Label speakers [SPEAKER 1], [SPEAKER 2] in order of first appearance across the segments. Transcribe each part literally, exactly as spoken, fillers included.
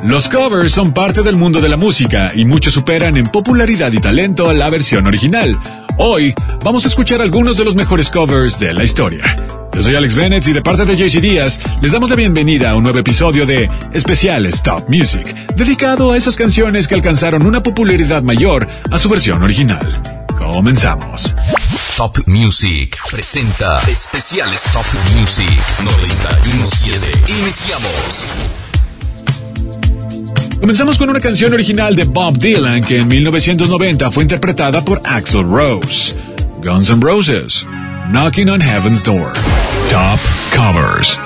[SPEAKER 1] Los covers son parte del mundo de la música y muchos superan en popularidad y talento a la versión original. Hoy vamos a escuchar algunos de los mejores covers de la historia. Yo soy Alex Bennett y de parte de J C Díaz les damos la bienvenida a un nuevo episodio de Especiales Top Music, dedicado a esas canciones que alcanzaron una popularidad mayor a su versión original. Comenzamos.
[SPEAKER 2] Top Music presenta Especiales Top Music noventa y uno punto siete. Iniciamos.
[SPEAKER 1] Comenzamos con una canción original de Bob Dylan que en mil novecientos noventa fue interpretada por Axl Rose. Guns N' Roses, Knocking on Heaven's Door. Top Covers.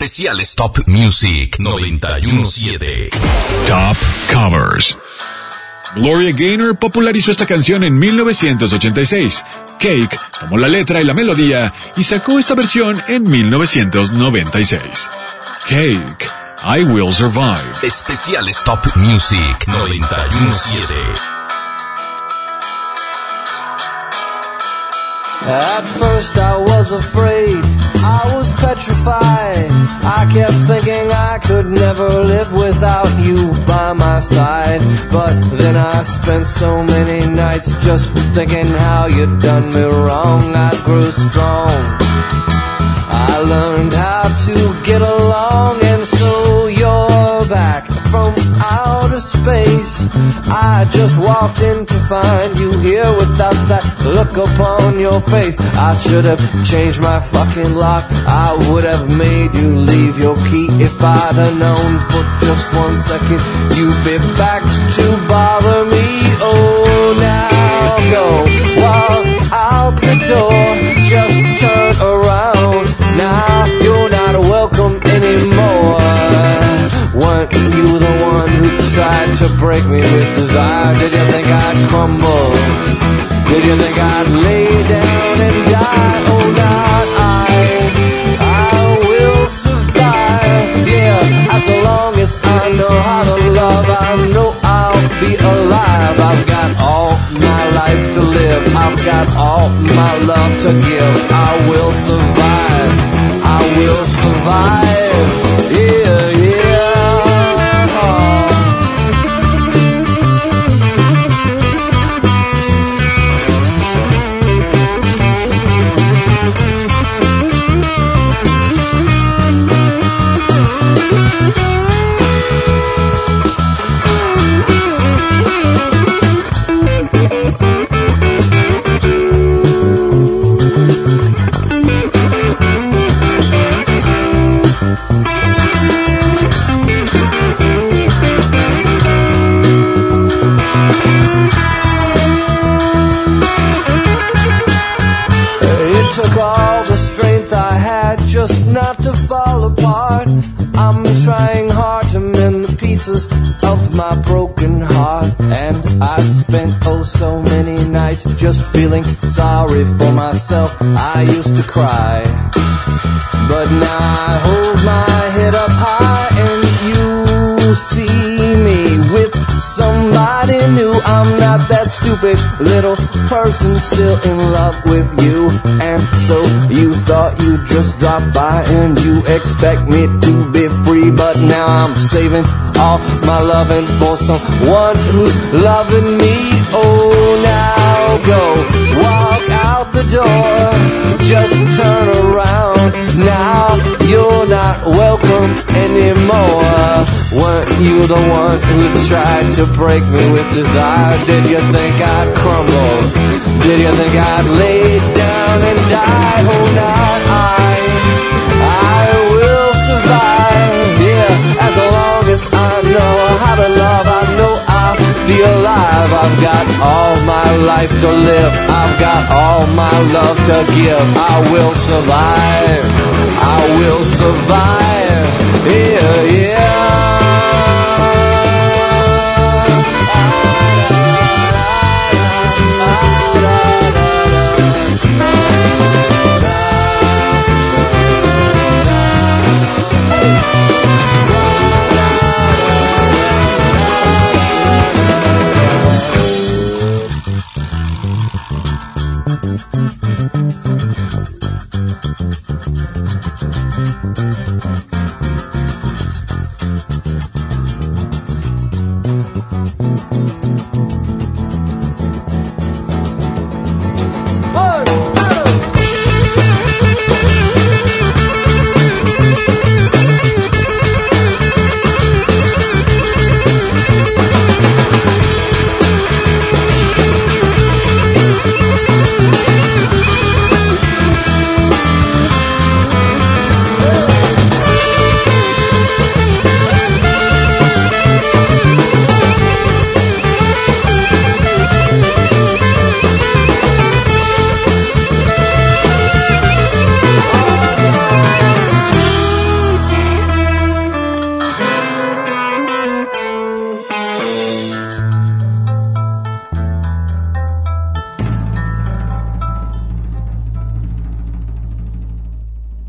[SPEAKER 2] Especiales Top Music noventa y uno punto siete.
[SPEAKER 1] Top Covers. Gloria Gaynor popularizó esta canción en mil novecientos ochenta y seis. Cake tomó la letra y la melodía y sacó esta versión en mil novecientos noventa y seis. Cake, I Will Survive.
[SPEAKER 2] Especiales Top Music noventa y uno punto siete.
[SPEAKER 3] At first I was afraid, I was petrified. I kept thinking I could never live without you by my side. But then I spent so many nights just thinking how you'd done me wrong. I grew strong, I learned how to get along, and so you're back from outer space. I just walked in to find you here without that look upon your face. I should have changed my fucking lock, I would have made you leave your key. If I'd have known for just one second you'd be back to bother me. Oh, now go, walk out the door, just turn around. Now you're not welcome anymore. Weren't you the one who tried to break me with desire? Did you think I'd crumble? Did you think I'd lay down and die? Oh, not I, I will survive. Yeah, as long as I know how to love, I know I'll be alive. I've got all my life to live, I've got all my love to give. I will survive, I will survive. Yeah, yeah. Took all the strength I had just not to fall apart. I'm trying hard to mend the pieces of my broken heart. And I've spent oh so many nights just feeling sorry for myself. I used to cry, but now I hold my head up high and you see me with somebody new. I'm not that stupid little person still in love with you. And so you thought you'd just drop by and you expect me to be free. But now I'm saving all my loving for someone who's loving me. Oh, now go, walk out the door, just turn around. Now you're not welcome anymore. Weren't you the one who tried to break me with desire? Did you think I'd crumble? Did you think I'd lay down and die? Oh, not I, I will survive. Yeah, as long as I know how to love, I know I'll be alive. I've got all my life to live, I've got all my love to give. I will survive, I will survive. Yeah, yeah.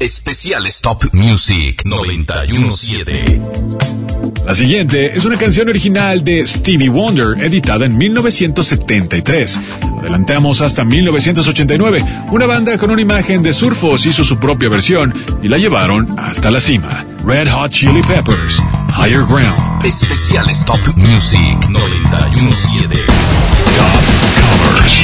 [SPEAKER 2] Especiales Top Music noventa y uno punto siete.
[SPEAKER 1] La siguiente es una canción original de Stevie Wonder, editada en mil novecientos setenta y tres. Adelantamos hasta mil novecientos ochenta y nueve. Una banda con una imagen de surfos hizo su propia versión y la llevaron hasta la cima. Red Hot Chili Peppers, Higher Ground.
[SPEAKER 2] Especiales Top Music noventa y uno punto siete.
[SPEAKER 1] Top Covers.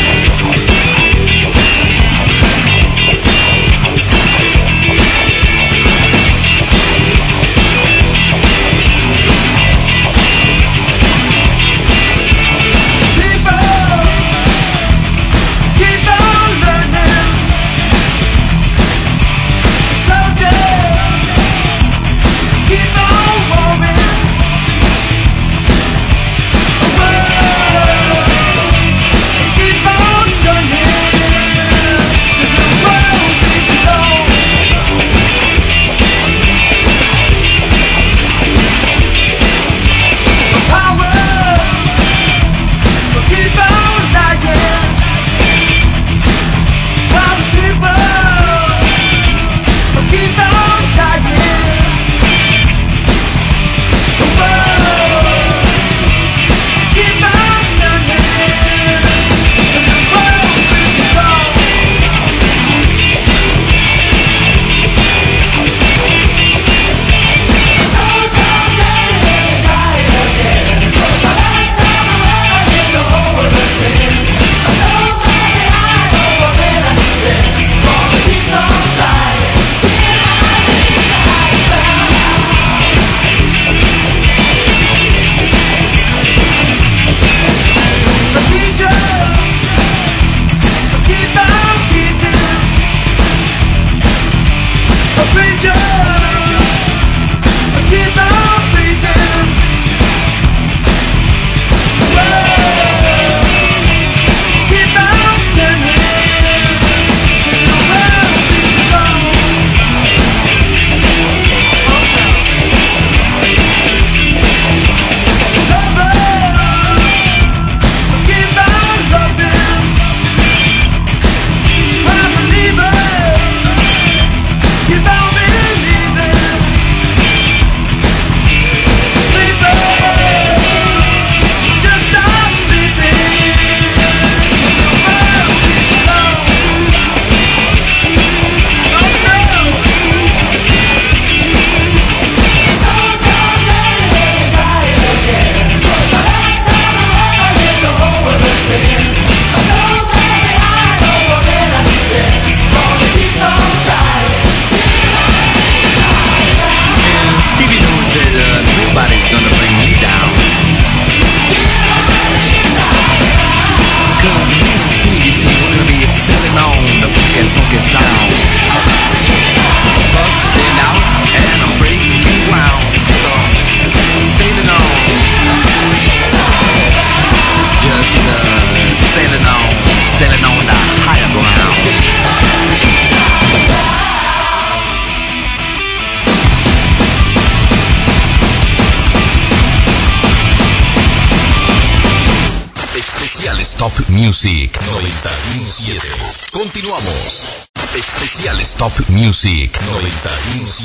[SPEAKER 2] Top Music noventa y uno punto siete. Continuamos. Especiales Top Music noventa y uno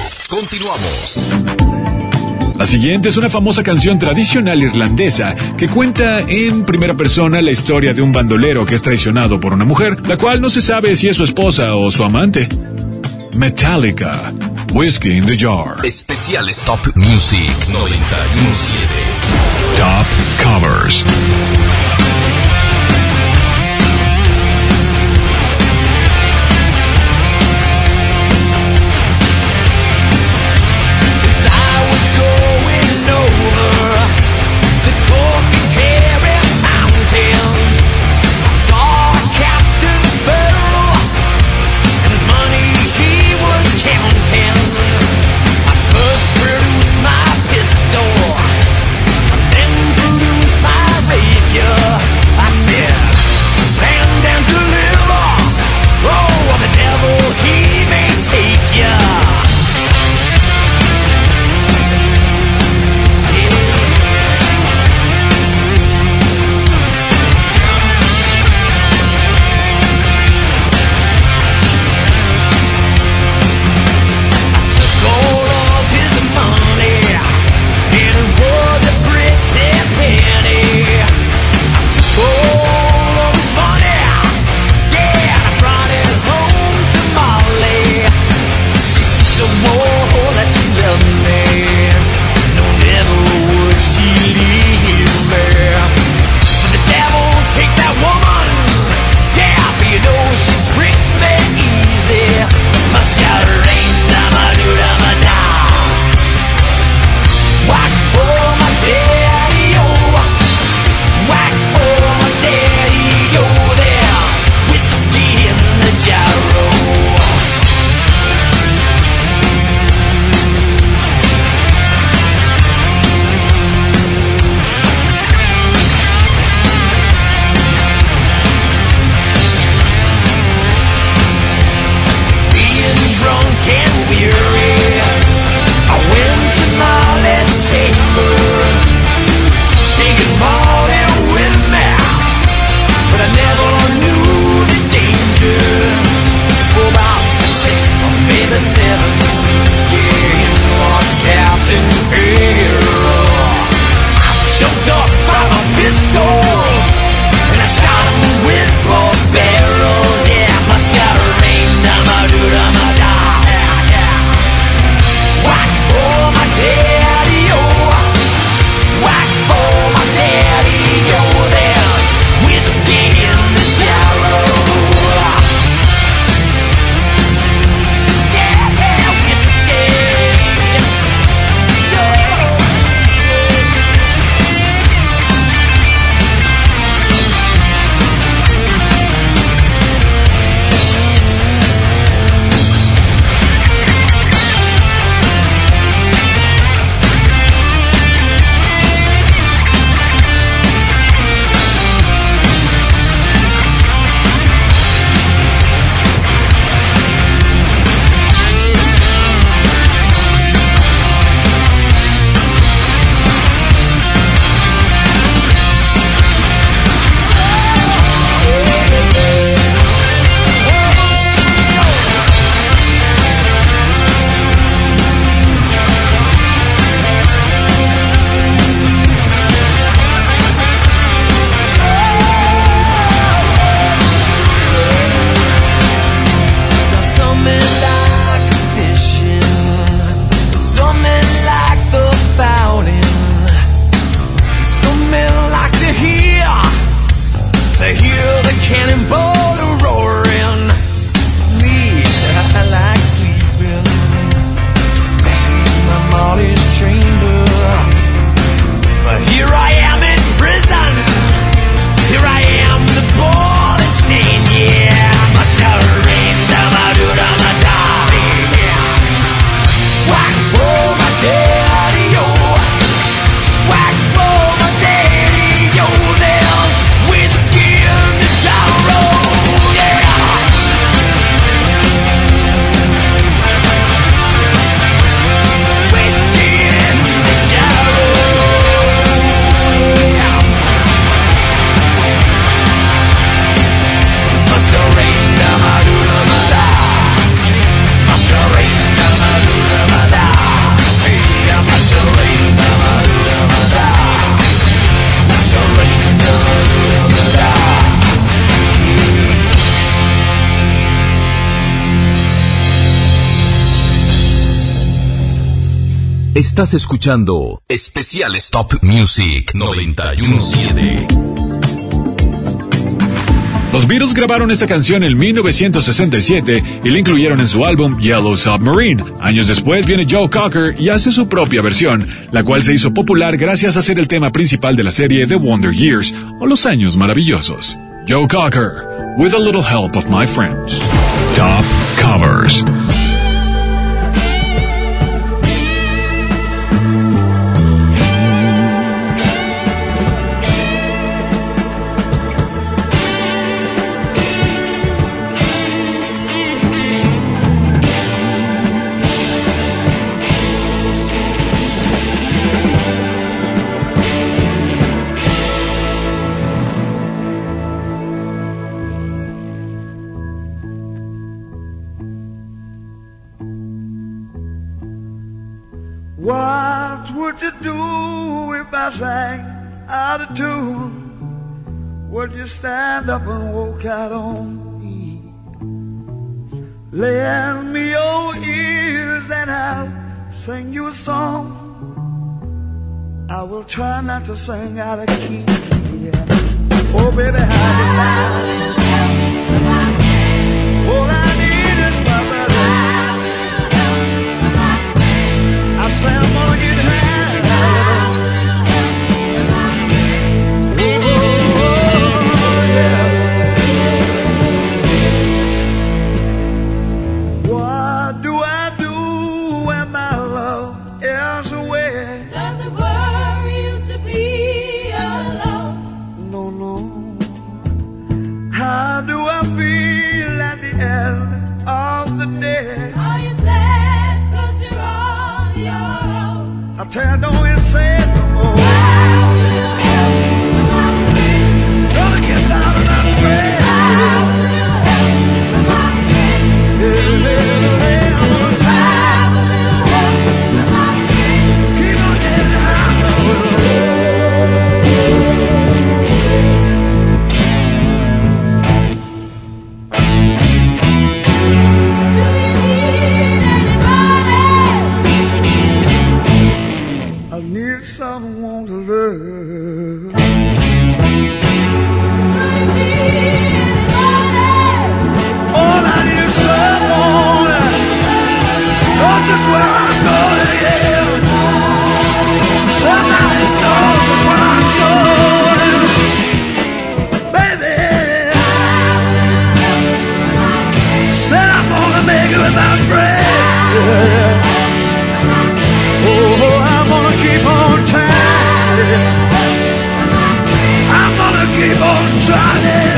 [SPEAKER 2] punto siete. Continuamos.
[SPEAKER 1] La siguiente es una famosa canción tradicional irlandesa que cuenta en primera persona la historia de un bandolero que es traicionado por una mujer, la cual no se sabe si es su esposa o su amante. Metallica, Whiskey in the Jar.
[SPEAKER 2] Especiales Top Music noventa y uno punto siete.
[SPEAKER 1] Top Covers.
[SPEAKER 4] Then produce my rage.
[SPEAKER 2] Estás escuchando Especiales Top Music noventa y uno punto siete.
[SPEAKER 1] Los Beatles grabaron esta canción en mil novecientos sesenta y siete y la incluyeron en su álbum Yellow Submarine. Años después viene Joe Cocker y hace su propia versión, la cual se hizo popular gracias a ser el tema principal de la serie The Wonder Years, o Los Años Maravillosos. Joe Cocker, With a Little Help of My Friends. Top Covers.
[SPEAKER 4] What would you do if I sang out of tune? Would you stand up and walk out on me? Lend me your ears and I'll sing you a song. I will try not to sing out of key. Yeah. Oh baby, how do you all I need is my brother. I say I'm gonna get high. Oh, yeah. What do I do when my love is away?
[SPEAKER 5] Does it worry you to be alone?
[SPEAKER 4] No, no. How do I feel at the end of the day?
[SPEAKER 5] Are you sad 'cause you're on your own?
[SPEAKER 4] I tell you, don't you say it no more.
[SPEAKER 5] How will you help when I'm free?
[SPEAKER 4] Gonna get down and I'm afraid.
[SPEAKER 5] How will you help when I'm free?
[SPEAKER 4] Yeah, yeah, yeah, I'm gonna try.
[SPEAKER 5] How will you help when I'm free?
[SPEAKER 4] Keep on getting high.
[SPEAKER 5] Do you need anybody?
[SPEAKER 4] I need someone to love.
[SPEAKER 5] Do you need anybody?
[SPEAKER 4] All I need is someone. Know just where I'm going, yeah. Somebody knows what I saw. Baby, said I'm gonna make it with my friend. Oh, I'm gonna keep on trying. I'm gonna keep on trying.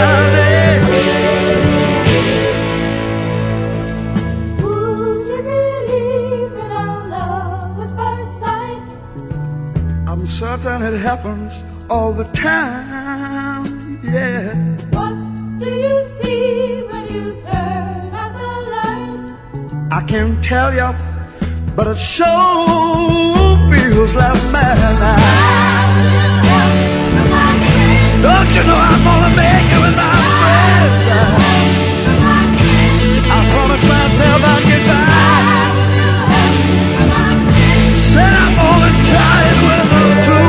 [SPEAKER 5] Would you believe in our love at first sight?
[SPEAKER 4] I'm certain it happens all the time, yeah.
[SPEAKER 5] What do you see when you turn out the light?
[SPEAKER 4] I can't tell you, but it sure feels like madness.
[SPEAKER 5] How will you help when I'm free?
[SPEAKER 4] Don't you know I'm gonna make it with my friends?
[SPEAKER 5] When I'm free?
[SPEAKER 4] I promised myself I'd get by.
[SPEAKER 5] How will you help when I'm free?
[SPEAKER 4] Said I'm gonna try it with them too.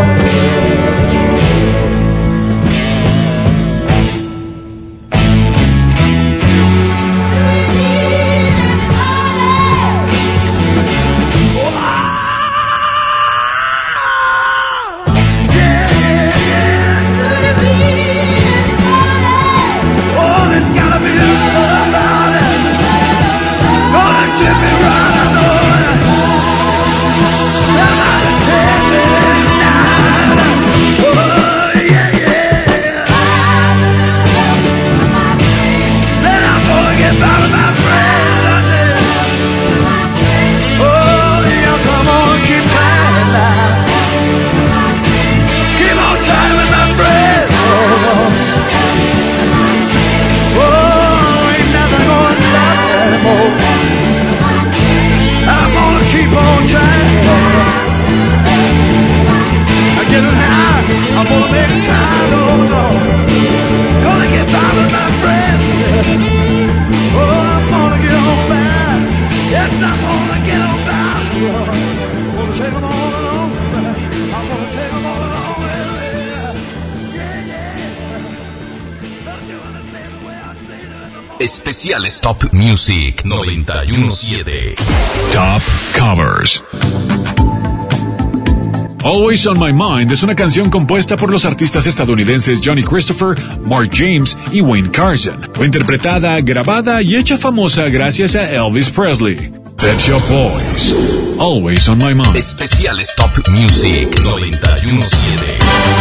[SPEAKER 5] Do you need anybody?
[SPEAKER 4] Oh, I
[SPEAKER 2] Especiales Top Music noventa y uno siete.
[SPEAKER 1] Top Covers. Always on My Mind es una canción compuesta por los artistas estadounidenses Johnny Christopher, Mark James y Wayne Carson. Fue interpretada, grabada y hecha famosa gracias a Elvis Presley. Pet Shop Boys. Always on My Mind.
[SPEAKER 2] Especiales Top Music noventa y uno siete.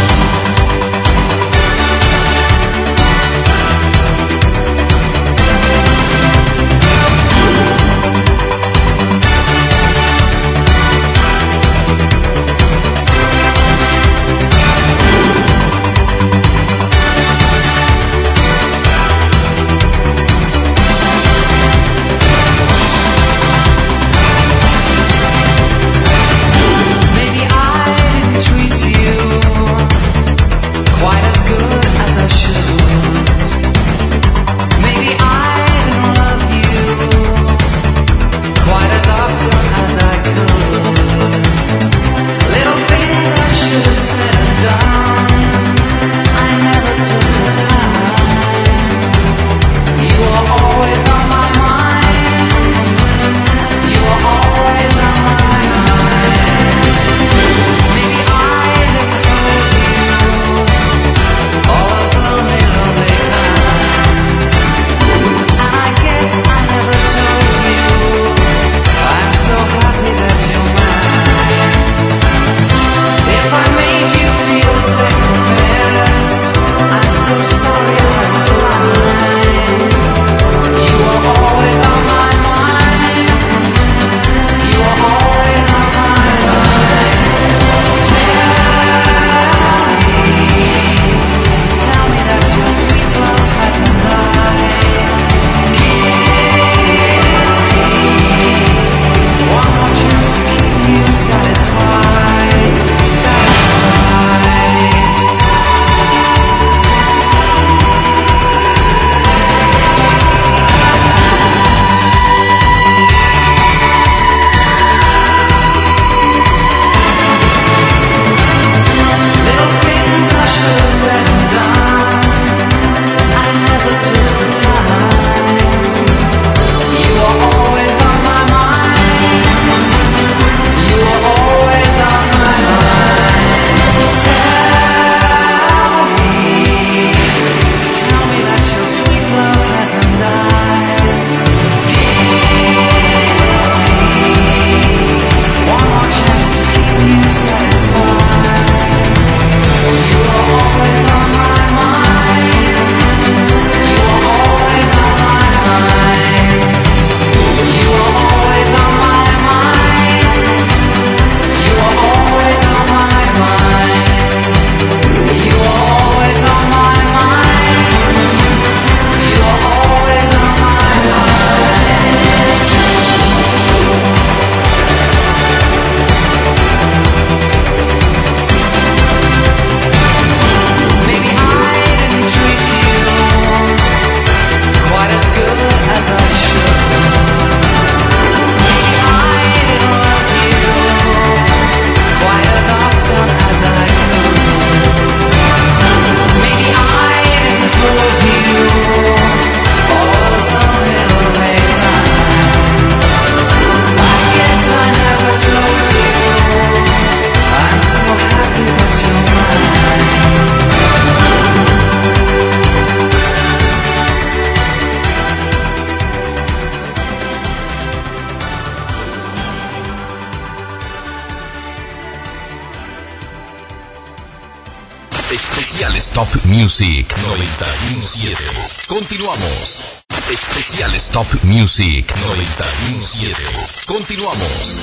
[SPEAKER 2] Especiales Top Music noventa y uno siete. Continuamos. Especiales Top Music noventa y uno siete. Continuamos.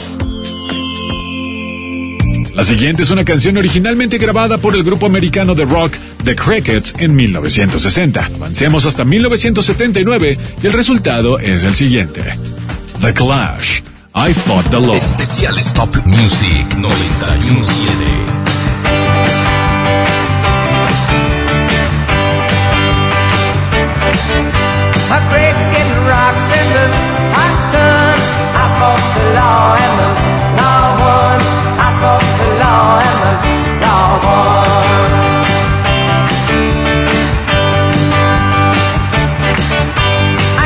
[SPEAKER 1] La siguiente es una canción originalmente grabada por el grupo americano de rock The Crickets en mil novecientos sesenta. Avancemos hasta mil novecientos setenta y nueve y el resultado es el siguiente. The Clash, I Fought the Law.
[SPEAKER 2] Especiales Top Music noventa y uno siete.
[SPEAKER 3] A great big rocks in the hot sun. I fought the law and the law won. I fought the law and the law won. I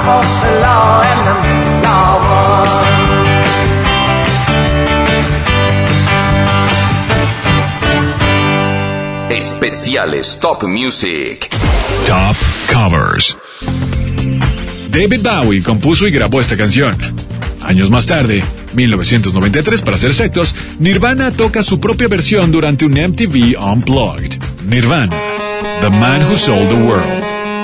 [SPEAKER 3] for the law and the law won.
[SPEAKER 2] Especiales Top Music.
[SPEAKER 1] Top Covers. David Bowie compuso y grabó esta canción. Años más tarde, mil novecientos noventa y tres para ser exactos, Nirvana toca su propia versión durante un M T V Unplugged. Nirvana, The Man Who Sold the World.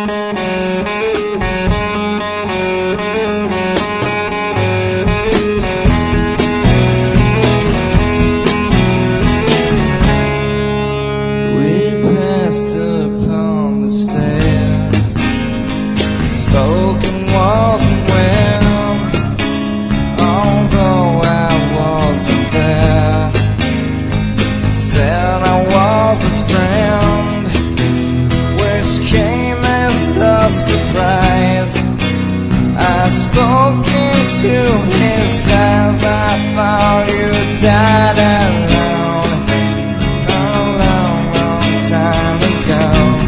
[SPEAKER 3] Spoke into his eyes, I thought you died alone a long, long time ago.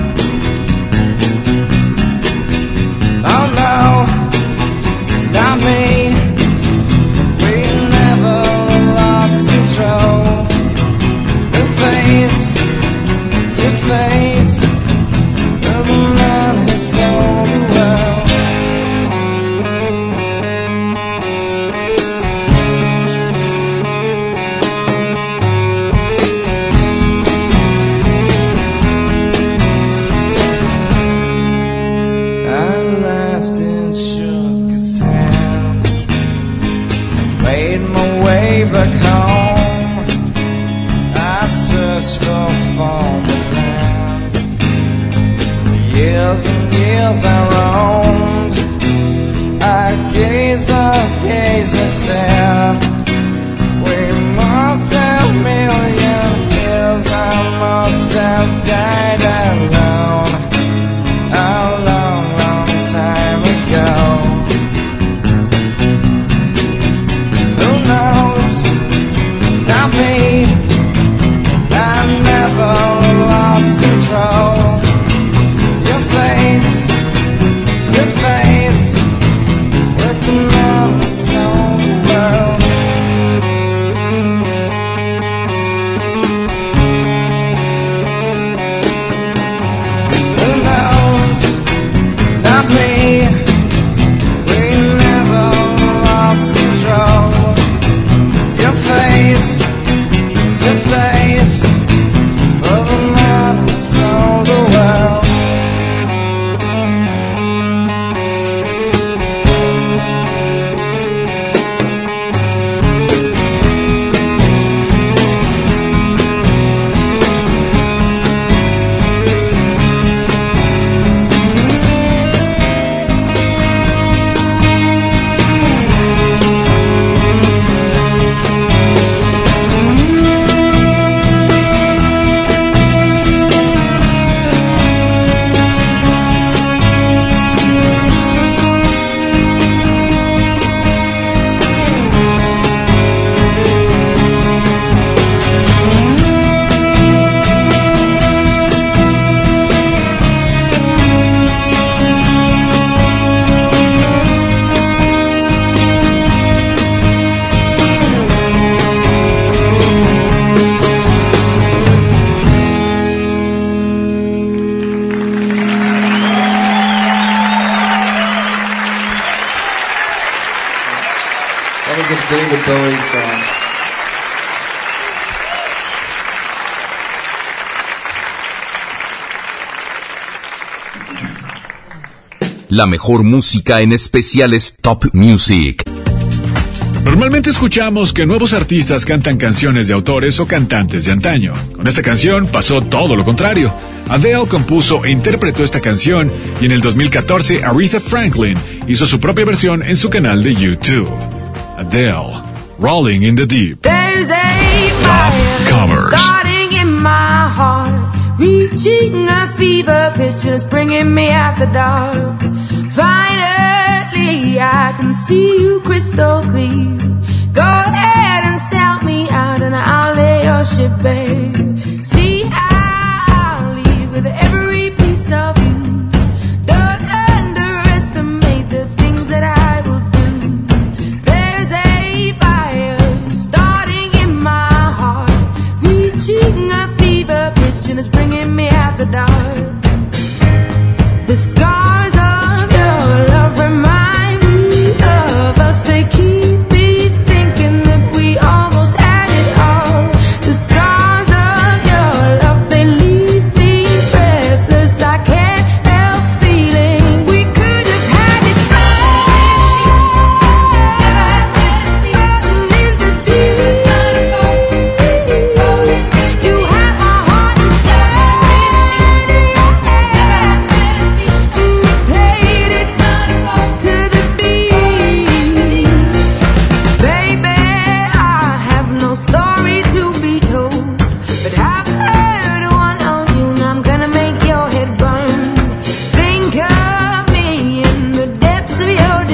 [SPEAKER 3] Oh no, not me, we never lost control. The face to face of the man who sold the world. Back home, I searched for former land. For years and years I roamed, I gazed, I gazed and stared. We must have million years, I must have died alone a long, long time ago. Who knows? Not me, I never lost control. Your face to face with the man who sold the world. Who knows? Not me, we never lost control. Your face to face of a man who sold the world. David Bowie song.
[SPEAKER 2] La mejor música en especiales Top Music.
[SPEAKER 1] Normalmente escuchamos que nuevos artistas cantan canciones de autores o cantantes de antaño. Con esta canción pasó todo lo contrario. Adele compuso e interpretó esta canción y en el dos mil catorce Aretha Franklin hizo su propia versión en su canal de YouTube. Adele, Rolling in the Deep.
[SPEAKER 5] There's a
[SPEAKER 1] Top
[SPEAKER 5] fire
[SPEAKER 1] Covers.
[SPEAKER 5] starting in my heart, reaching a fever pitch and it's bringing me out the dark. Finally, I can see you crystal clear. Go ahead and sell me out and I'll lay your ship, babe. See, I'll leave with every piece of you. Don't underestimate the things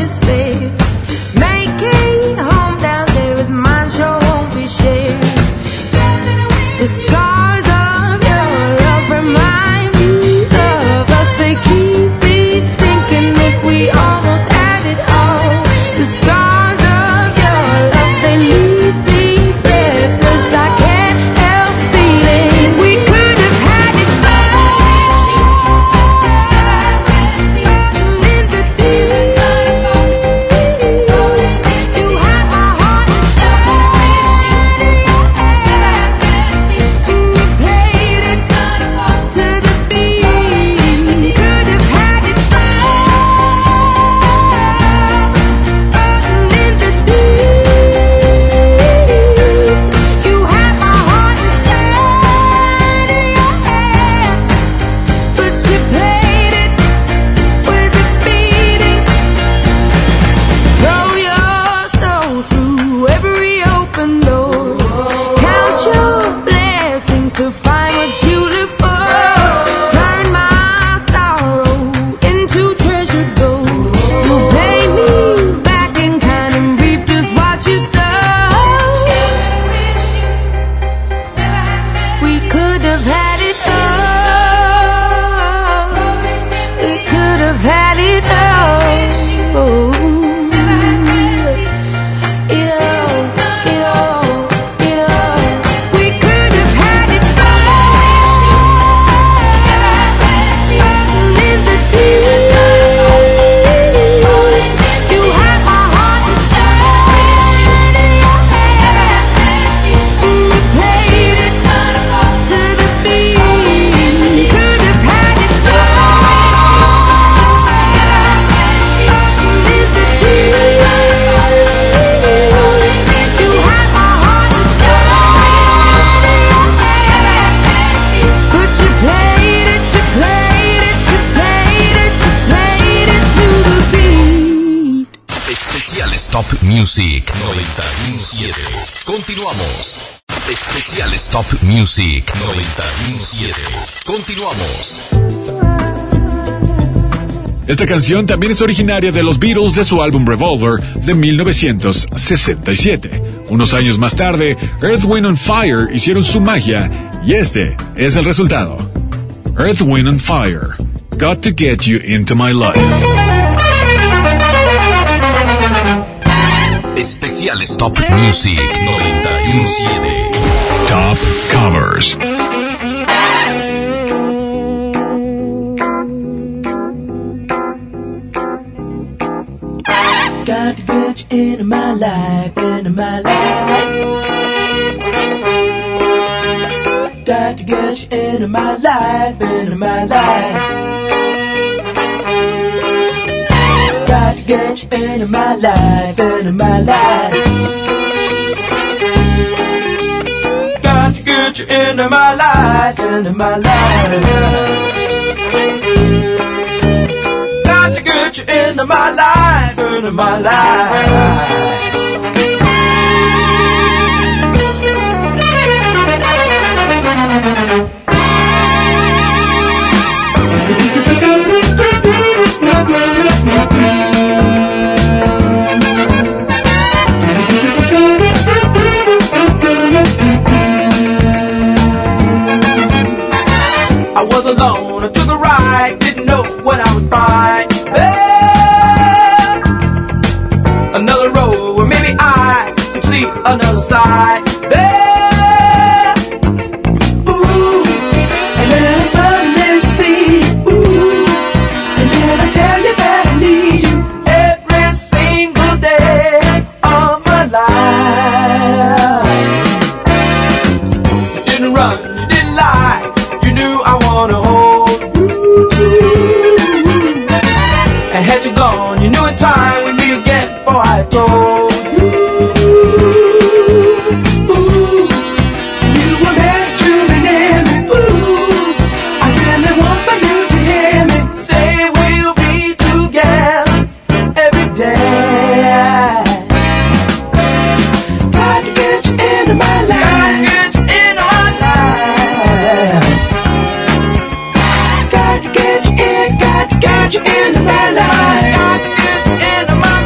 [SPEAKER 5] despair. Making home down there is mine, sure won't be shared. The scars of your love remind me of us. They keep me thinking that we almost had it all. The scars of your love, they leave me breathless. I can't help feeling we could have had it all. In the deep, you had my heart inside of your hand, and you played it to the beat. Could have had it all. In the deep, you had my heart inside of your hand, but you played it with a beating. Throw your soul through every open door. Count your blessings to find what you look for. Turn my sorrow into treasured gold. You pay me back in kind and reap just what you sow. We could have had it all. We could have had it all. It all, it all, it all. We could have had it all. In the deep, you had my heart inside of your hand, and you played it to the beat. Could have had it all. In the deep, you had my heart inside of your hand, but you played it, you played it, you played it, you played it to the beat.
[SPEAKER 2] Especiales Top Music noventa y siete. Continuamos. Especiales Top Music noventa y siete. Continuamos.
[SPEAKER 1] Esta canción también es originaria de los Beatles de su álbum Revolver de mil novecientos sesenta y siete. Unos años más tarde, Earth, Wind and Fire hicieron su magia y este es el resultado. Earth, Wind and Fire, Got to Get You Into My Life.
[SPEAKER 2] Especiales Top Music noventa y siete.
[SPEAKER 1] Top Covers.
[SPEAKER 6] Got to get you into my life, into my life. Got to get you into my life, into my life. Got to get you into my life, into my life. Got to get you into my life, into my life. Got to get you into my life, into my life. I was alone, I took a ride, didn't know what I would find. There, another road where maybe I could see another side. There, ooh, and then I suddenly see, ooh, and then I tell you that I need you every single day of my life. You didn't run, you didn't lie. You knew I wanna hold you. And had you gone, you knew in time we'd meet again. For I told you, ooh, you were meant to be near me. Ooh, I really want for you to hear me say we'll be together every day. Got to get you into my life. Got to get you into my life. Got to get you in, got to get you into my life. Got to get you into my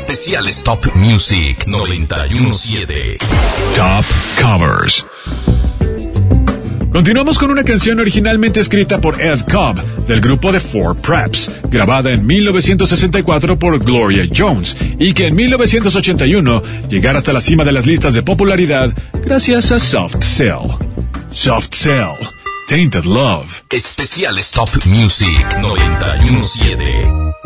[SPEAKER 2] Especiales Top Music noventa y uno siete.
[SPEAKER 1] Top Covers. Continuamos con una canción originalmente escrita por Ed Cobb, del grupo The Four Preps, grabada en mil novecientos sesenta y cuatro por Gloria Jones, y que en mil novecientos ochenta y uno llegara hasta la cima de las listas de popularidad gracias a Soft Cell. Soft Cell, Tainted Love.
[SPEAKER 2] Especiales Top Music noventa y uno siete.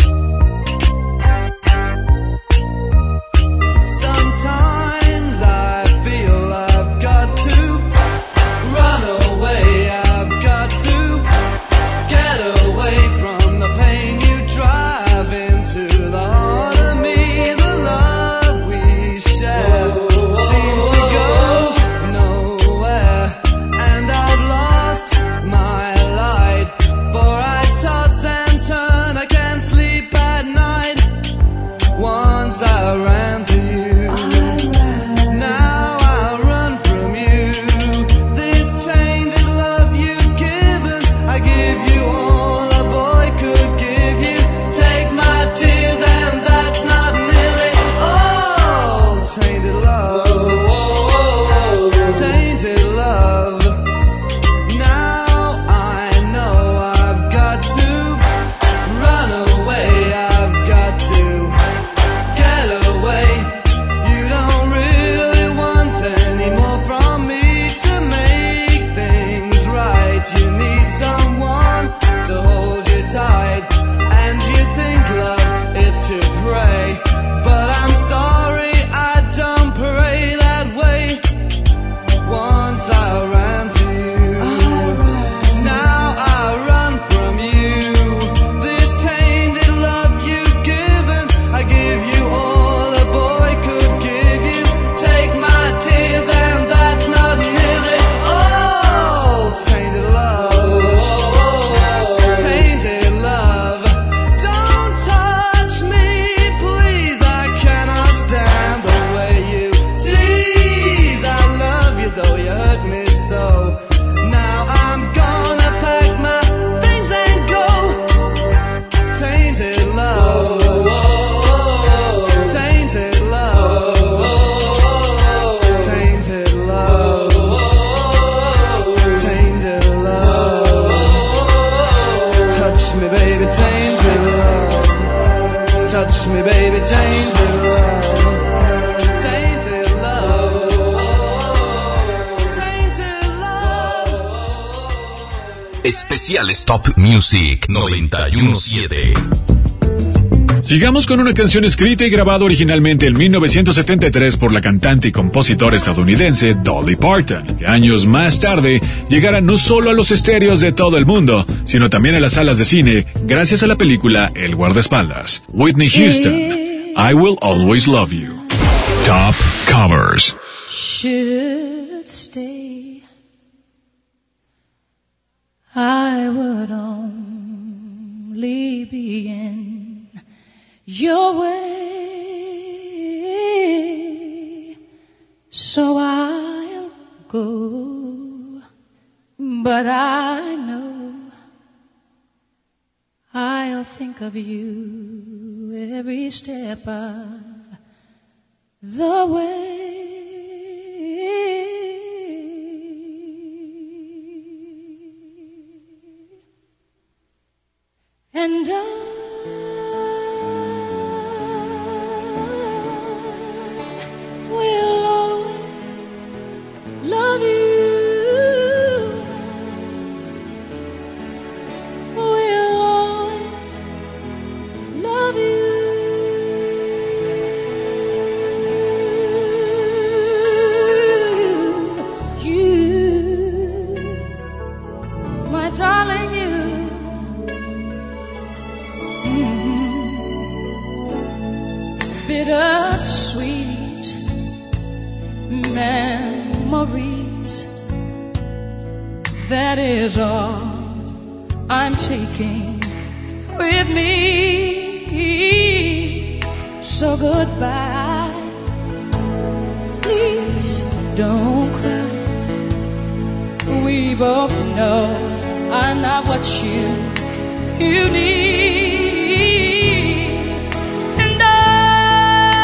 [SPEAKER 2] Especiales Top Music noventa y uno siete.
[SPEAKER 1] Sigamos con una canción escrita y grabada originalmente en mil novecientos setenta y tres por la cantante y compositora estadounidense Dolly Parton, que años más tarde llegara no solo a los estéreos de todo el mundo, sino también a las salas de cine, gracias a la película El Guardaespaldas. Whitney Houston, I Will Always Love You. Top Covers.
[SPEAKER 5] Should stay, I would only be in your way, so I'll go, but I know I'll think of you every step of the way. And I will always love you. Will always love you. You, my darling, you. Bittersweet memories, that is all I'm taking with me. So goodbye, please don't cry. We both know I'm not what you, you need. And I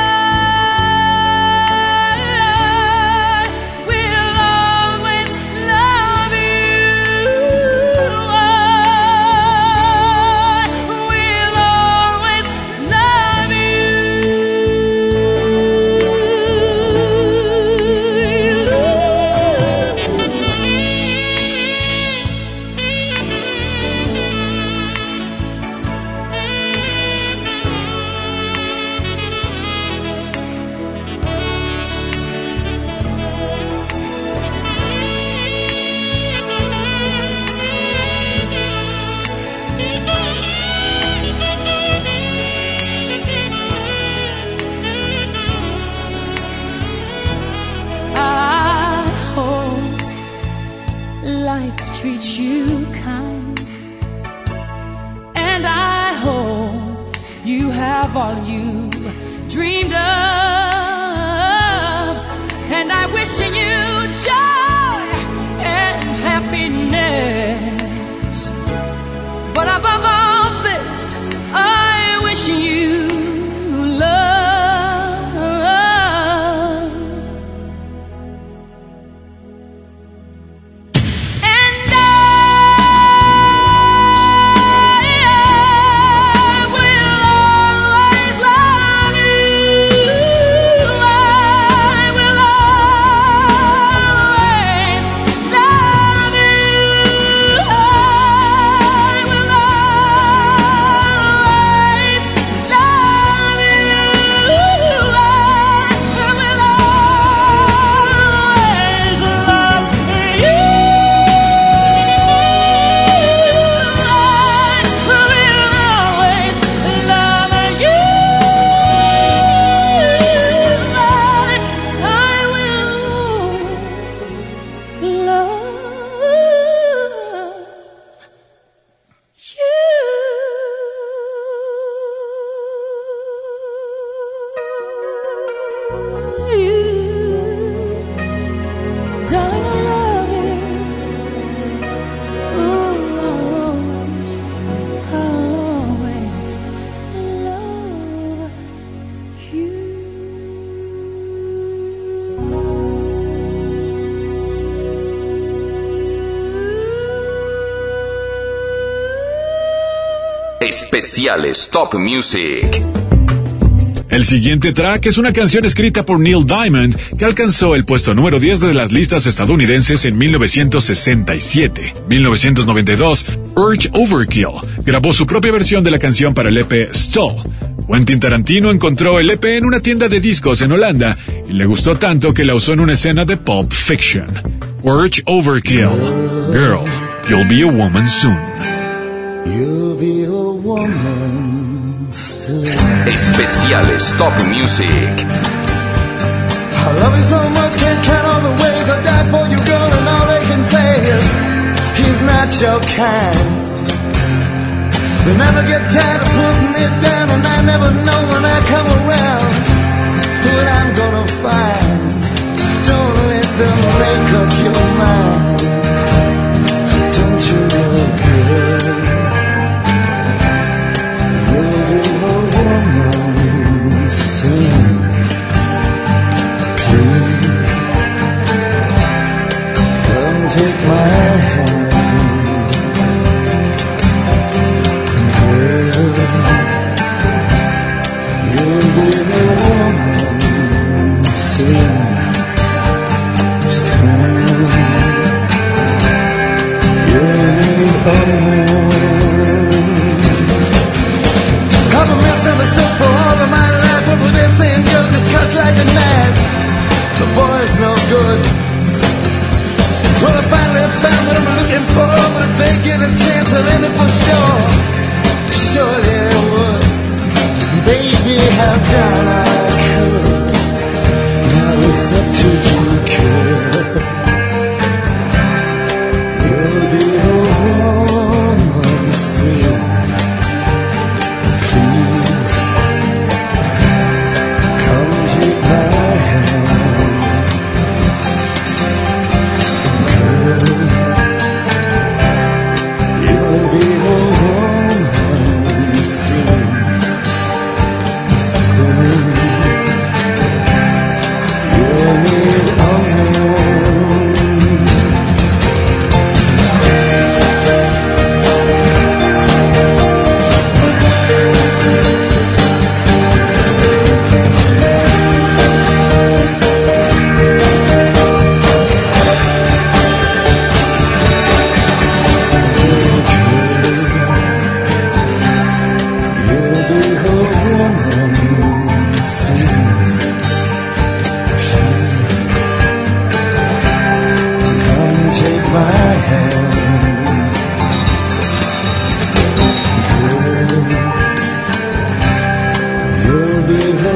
[SPEAKER 7] life treats you kind, and I hope you have all you dreamed of, and I wish you joy and happiness, but above all this, I wish you love.
[SPEAKER 2] Especiales Top Music.
[SPEAKER 1] El siguiente track es una canción escrita por Neil Diamond que alcanzó el puesto número diez de las listas estadounidenses en mil novecientos sesenta y siete. En mil novecientos noventa y dos, Urge Overkill grabó su propia versión de la canción para el E P Stall. Quentin Tarantino encontró el E P en una tienda de discos en Holanda y le gustó tanto que la usó en una escena de Pulp Fiction. Urge Overkill. Girl, you'll be a woman soon.
[SPEAKER 3] You'll be a woman soon.
[SPEAKER 2] Especiales Top Music.
[SPEAKER 3] I love you so much, can't count all the ways I died for you, girl, and all they can say is he's not your kind. They never get tired of putting it down, and I never know when I come around what I'm gonna find. Don't let them make up your mind. Don't you know, girl, you'll be a woman soon. Please, come take my hand. Girl, you'll be a woman soon. Soon, you'll be a woman. I've been messing with soap for all of my life. What were they saying? Girl, just cut like a knife. The boy's no good. Well, I finally found what I'm looking for, but if they get a chance, I'll end it for sure. Surely I would. Baby, how down I could. Now it's up to you, girl. You'll be a woman soon. Please, come take my hand. Girl, you'll be a woman soon. Soon, you'll need a woman. You'll be a woman soon. Please, come take my hand. Girl, you'll be a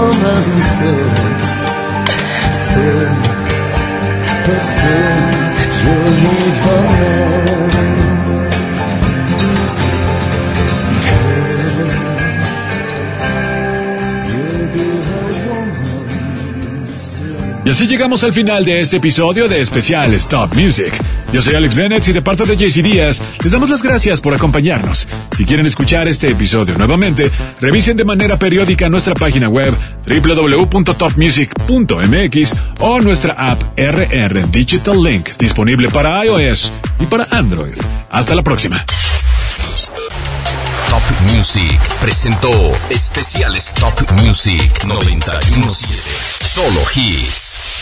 [SPEAKER 3] woman soon. Soon, but soon move her man. You'll be her woman.
[SPEAKER 1] Y así llegamos al final de este episodio de Especial Stop Music. Yo soy Alex Bennett y de parte de J C Díaz les damos las gracias por acompañarnos. Si quieren escuchar este episodio nuevamente, revisen de manera periódica nuestra página web doble u doble u doble u punto top music punto m x o nuestra app R R Digital Link, disponible para iOS y para Android. Hasta la próxima.
[SPEAKER 2] Top Music presentó Especial Stop Music noventa y uno punto siete. Solo hits.